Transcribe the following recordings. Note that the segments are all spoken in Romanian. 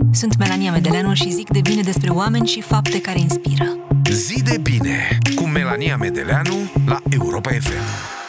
Sunt Melania Medeleanu și zic de bine despre oameni și fapte care inspiră. Zi de bine cu Melania Medeleanu la Europa FM.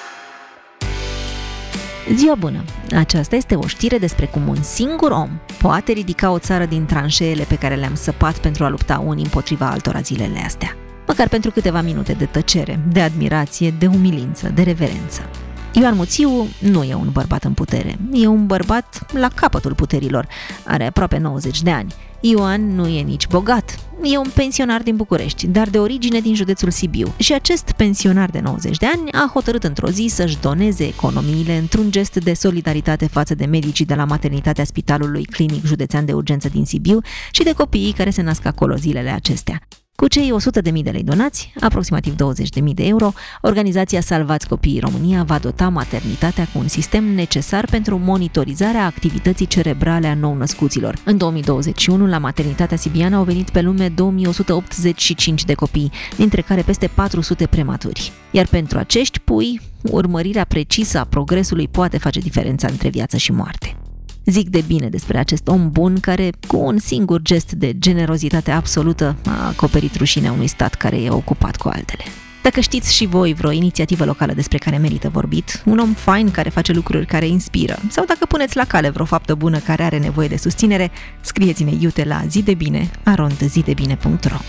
Ziua bună! Aceasta este o știre despre cum un singur om poate ridica o țară din tranșeele pe care le-am săpat pentru a lupta unii împotriva altora zilele astea. Măcar pentru câteva minute de tăcere, de admirație, de umilință, de reverență. Ioan Muțiu nu e un bărbat în putere, e un bărbat la capătul puterilor, are aproape 90 de ani. Ioan nu e nici bogat, e un pensionar din București, dar de origine din județul Sibiu. Și acest pensionar de 90 de ani a hotărât într-o zi să-și doneze economiile într-un gest de solidaritate față de medicii de la maternitatea Spitalului Clinic Județean de Urgență din Sibiu și de copiii care se nasc acolo zilele acestea. Cu cei 100.000 de lei donați, aproximativ 20.000 de euro, organizația Salvați Copiii România va dota maternitatea cu un sistem necesar pentru monitorizarea activității cerebrale a nou-născuților. În 2021, la maternitatea sibiană au venit pe lume 2185 de copii, dintre care peste 400 prematuri. Iar pentru acești pui, urmărirea precisă a progresului poate face diferența între viață și moarte. Zic de bine despre acest om bun care, cu un singur gest de generozitate absolută, a acoperit rușinea unui stat care e ocupat cu altele. Dacă știți și voi vreo inițiativă locală despre care merită vorbit, un om fain care face lucruri care inspiră, sau dacă puneți la cale vreo faptă bună care are nevoie de susținere, scrieți-ne iute la zidebine@zidebine.ro.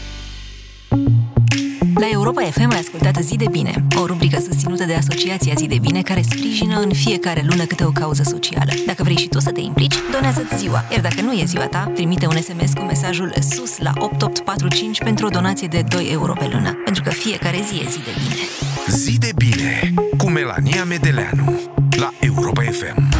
La Europa FM ai ascultat Zi de Bine, o rubrică susținută de Asociația Zi de Bine, care sprijină în fiecare lună câte o cauză socială. Dacă vrei și tu să te implici, donează-ți ziua, iar dacă nu e ziua ta, trimite un SMS cu mesajul SUS la 8845 pentru o donație de 2 euro pe lună, pentru că fiecare zi e zi de bine. Zi de bine cu Melania Medeleanu la Europa FM.